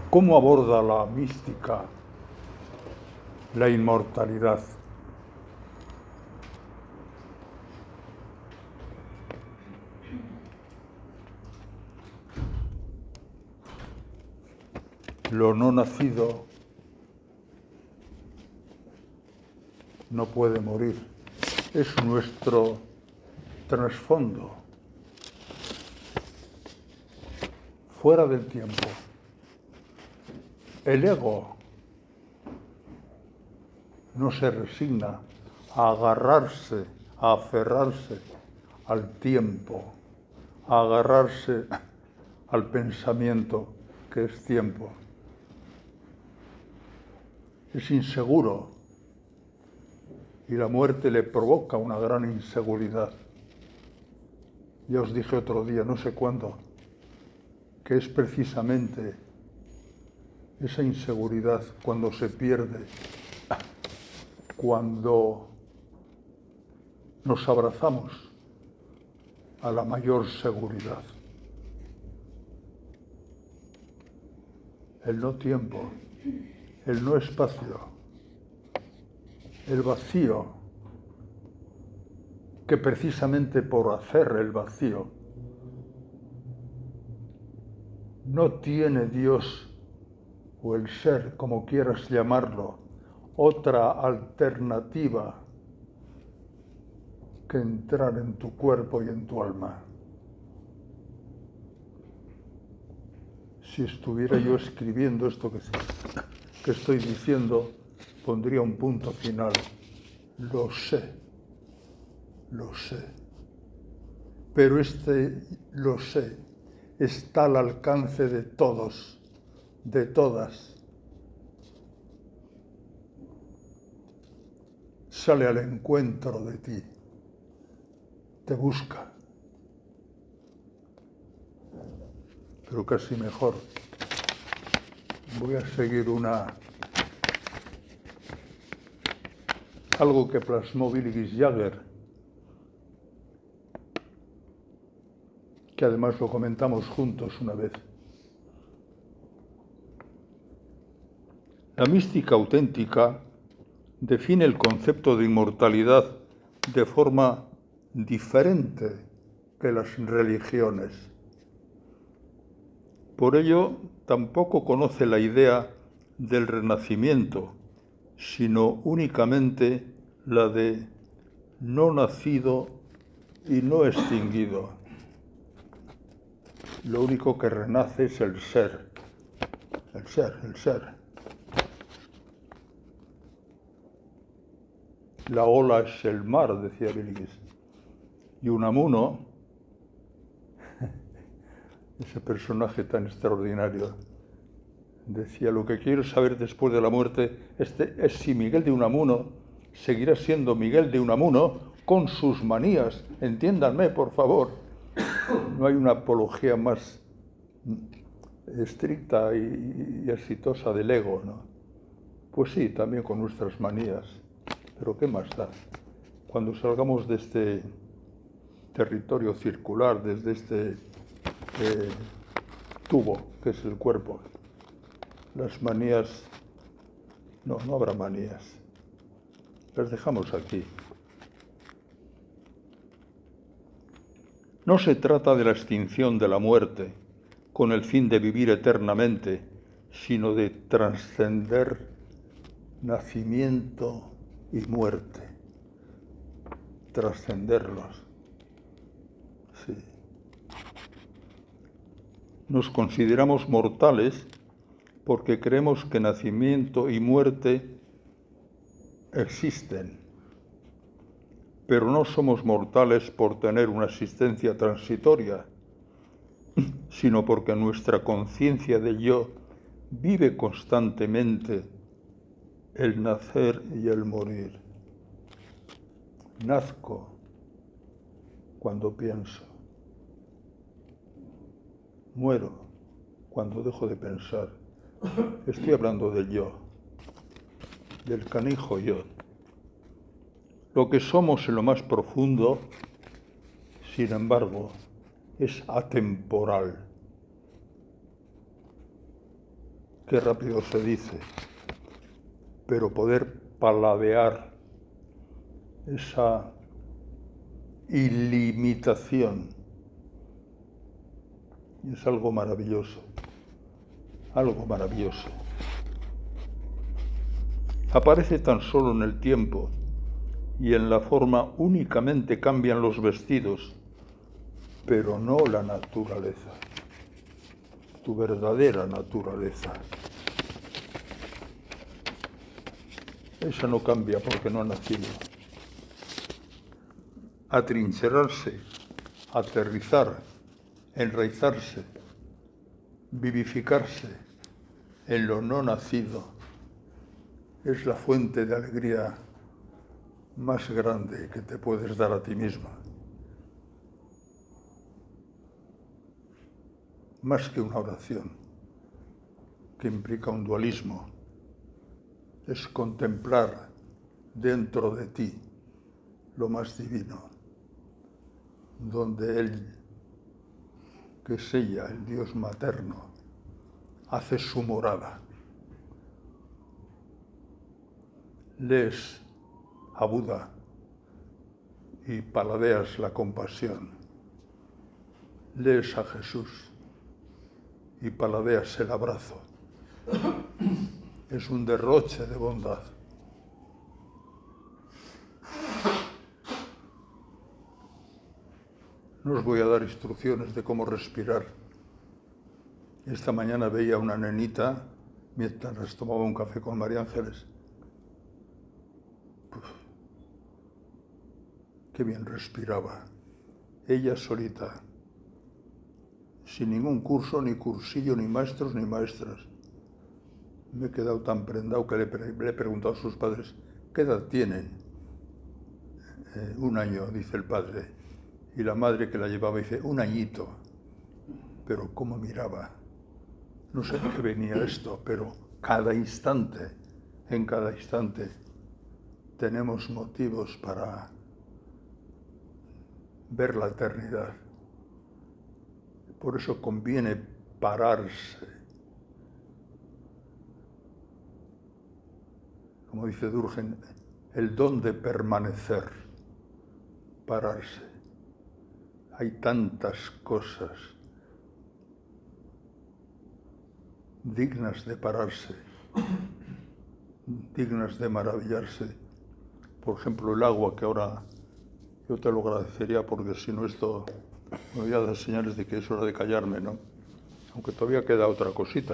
¿Cómo aborda la mística la inmortalidad? Lo no nacido no puede morir. Es nuestro trasfondo, fuera del tiempo. El ego no se resigna a agarrarse, a aferrarse al tiempo, a agarrarse al pensamiento que es tiempo. Es inseguro y la muerte le provoca una gran inseguridad. Ya os dije otro día, no sé cuándo, que es precisamente esa inseguridad cuando se pierde, cuando nos abrazamos a la mayor seguridad. El no tiempo, el no espacio, el vacío, que precisamente por hacer el vacío no tiene Dios o el ser, como quieras llamarlo, otra alternativa que entrar en tu cuerpo y en tu alma. Si estuviera yo escribiendo esto que estoy diciendo, pondría un punto final. Lo sé. Pero lo sé está al alcance de todos, de todas. Sale al encuentro de ti, te busca. Pero casi mejor. Voy a seguir algo que plasmó Billy Gish Jagger, que además lo comentamos juntos una vez. La mística auténtica define el concepto de inmortalidad de forma diferente que las religiones. Por ello, tampoco conoce la idea del renacimiento, sino únicamente la de no nacido y no extinguido. Lo único que renace es el ser. El ser. La ola es el mar, decía Billy Gish. Y Unamuno, ese personaje tan extraordinario, decía: lo que quiero saber después de la muerte es si Miguel de Unamuno seguirá siendo Miguel de Unamuno con sus manías. Entiéndanme, por favor. No hay una apología más estricta y exitosa del ego, ¿no? Pues sí, también con nuestras manías. Pero ¿qué más da? Cuando salgamos de este territorio circular, desde este tubo que es el cuerpo, las manías, no habrá manías. Las dejamos aquí. No se trata de la extinción de la muerte con el fin de vivir eternamente, sino de trascender nacimiento y muerte. Trascenderlos. Sí. Nos consideramos mortales porque creemos que nacimiento y muerte existen, pero no somos mortales por tener una existencia transitoria, sino porque nuestra conciencia de yo vive constantemente el nacer y el morir. Nazco cuando pienso. Muero cuando dejo de pensar. Estoy hablando del yo, del canijo yo. Lo que somos en lo más profundo, sin embargo, es atemporal. qué rápido se dice, pero poder paladear esa ilimitación es algo maravilloso, algo maravilloso. Aparece tan solo en el tiempo y en la forma únicamente cambian los vestidos, pero no la naturaleza, tu verdadera naturaleza. Esa no cambia porque no ha nacido. Atrincherarse, aterrizar, enraizarse, vivificarse en lo no nacido es la fuente de alegría más grande que te puedes dar a ti misma. Más que una oración que implica un dualismo, es contemplar dentro de ti lo más divino, donde Él, que es ella, el Dios materno, hace su morada. Lees a Buda y paladeas la compasión. Lees a Jesús y paladeas el abrazo. Es un derroche de bondad. No os voy a dar instrucciones de cómo respirar. Esta mañana veía a una nenita mientras tomaba un café con María Ángeles. Qué bien respiraba. Ella solita, sin ningún curso, ni cursillo, ni maestros, ni maestras. Me he quedado tan prendado que le he preguntado a sus padres, ¿qué edad tienen? 1 año, dice el padre. Y la madre que la llevaba dice, 1 añito. Pero cómo miraba. No sé de qué venía esto, pero cada instante, en cada instante, tenemos motivos para ver la eternidad. Por eso conviene pararse. Como dice Durkheim, el don de permanecer, pararse. Hay tantas cosas dignas de pararse, dignas de maravillarse. Por ejemplo, el agua, que ahora yo te lo agradecería porque si no esto me voy a dar señales de que es hora de callarme, ¿no? Aunque todavía queda otra cosita.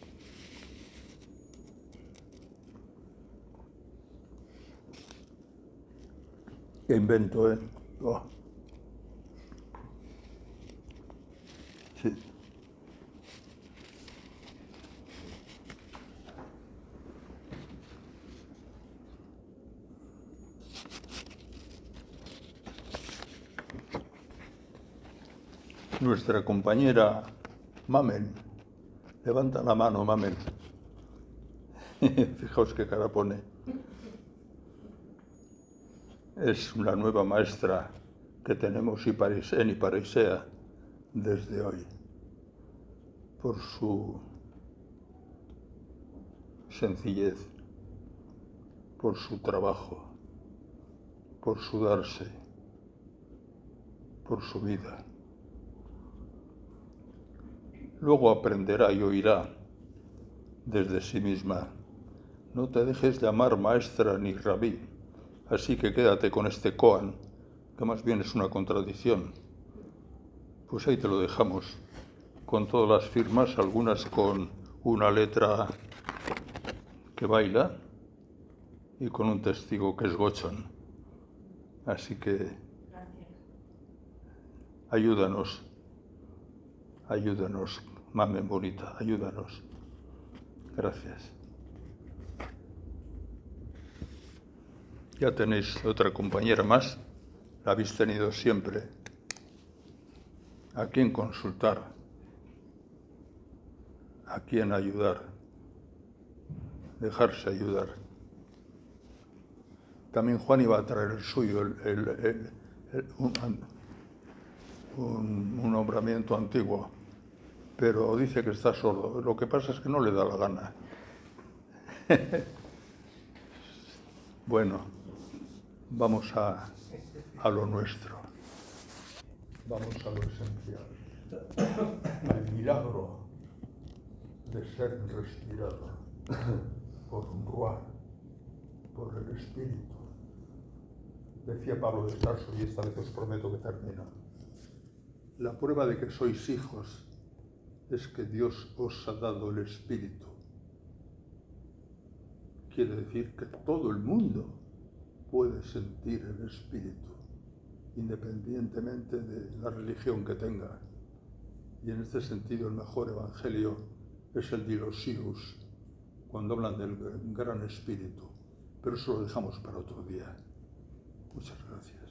Qué invento, ¿eh? Oh. Sí. Nuestra compañera Mamen, levanta la mano, Mamen. Fijaos qué cara pone. Es la nueva maestra que tenemos en Ipareisea desde hoy, por su sencillez, por su trabajo, por su darse, por su vida. Luego aprenderá y oirá desde sí misma. No te dejes llamar maestra ni rabí, así que quédate con este koan, que más bien es una contradicción. Pues ahí te lo dejamos, con todas las firmas, algunas con una letra que baila y con un testigo que es Gochon. Así que ayúdanos, Mamen bonita, ayúdanos. Gracias. Ya tenéis otra compañera más, la habéis tenido siempre. A quién consultar, a quién ayudar, dejarse ayudar. También Juan iba a traer el suyo, un nombramiento antiguo. pero dice que está sordo. Lo que pasa es que no le da la gana. Bueno, vamos a lo nuestro. Vamos a lo esencial. Al milagro de ser respirado por un ruá, por el Espíritu. Decía Pablo de Tarso, y esta vez os prometo que termino. La prueba de que sois hijos es que Dios os ha dado el Espíritu. Quiere decir que todo el mundo puede sentir el Espíritu, independientemente de la religión que tenga. Y en este sentido el mejor evangelio es el de los Sius, cuando hablan del gran Espíritu. Pero eso lo dejamos para otro día. Muchas gracias.